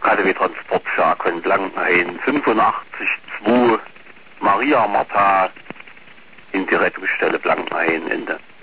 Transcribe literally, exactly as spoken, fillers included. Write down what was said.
K D W Transportwerk von Blankenhain fünfundachtzig zwei Maria Martha in die Rettungsstelle Blankenhain Ende.